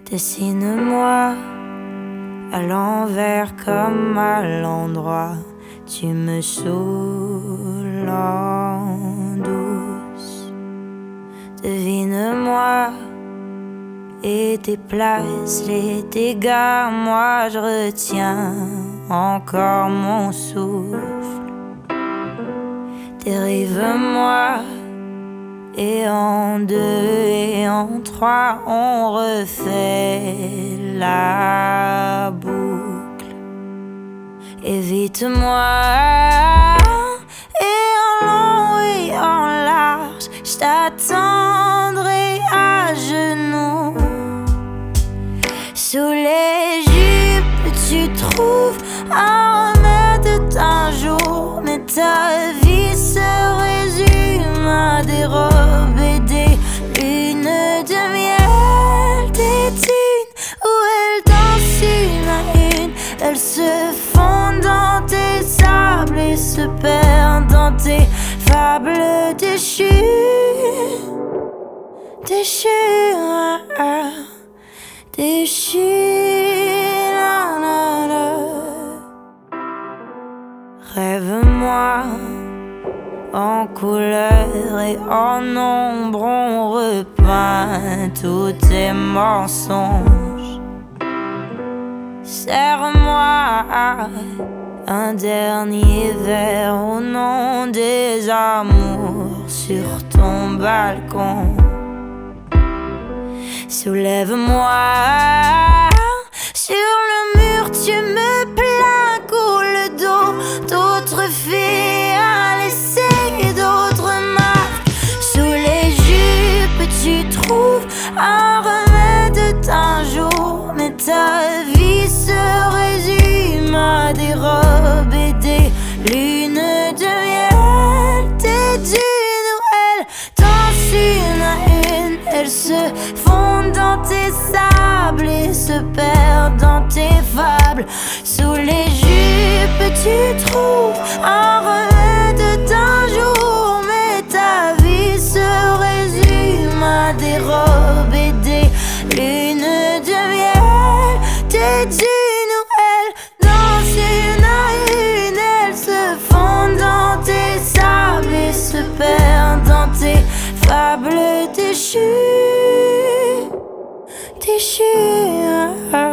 Dessine-moi à l'envers comme à l'endroit. Tu me saoules en douce. Devine-moi et déplace les dégâts. Moi je retiens encore mon souffle. Dérive-moi et en deux et en trois on refait la boucle. Évite-moi et en long et en large je t'attendrai à genoux. Sous les jupes tu trouves un remède d'un jour, mais ta vie se résume à des robes et des lunes de miel. Des dunes où elles dansent une à une, elles se fondent dans tes sables et se perdent dans tes fables déchues. Déchues, déchues, la, la, la. Rêve-moi en couleur et en ombre, on repeint tous tes mensonges. Serre-moi un dernier verre au nom des amours sur ton balcon. Soulève-moi sur le mur, tu me plains, coule d'eau. D'autres filles à l'essai, d'autres marques. Sous les jupes tu trouves un remède d'un jour, mais ta vie se résume à des robes et des lunes de miel. Des dunes où elles dansent une à une, elles se fondent dans tes sables et se perdent dans tes fables. Sous les jupes tu trouves un remède d'un jour, mais ta vie se résume à des robes et des lunes de miel. Des dunes où elles dansent une à une, elles se fondent dans tes sables et se perdent dans tes fables déchues. Déchues.